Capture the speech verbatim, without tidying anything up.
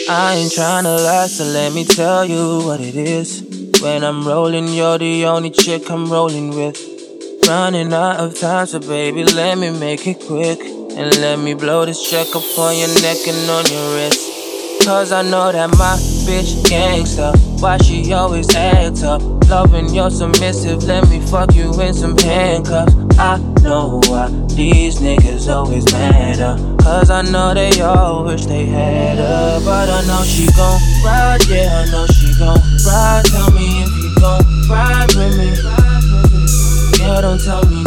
I ain't tryna lie, so let me tell you what it is. When I'm rolling, you're the only chick I'm rolling with. Running out of time, so baby, let me make it quick. And let me blow this check up on your neck and on your wrist. Cause I know that my bitch gangsta. Why she always act up? Loving you're submissive, let me fuck you in some handcuffs. I know why these niggas always mad up. Cause I know they all wish they had her. But I know she gon' ride, yeah, I know she gon' ride. Tell me if you gon' ride with me. Yeah, don't tell me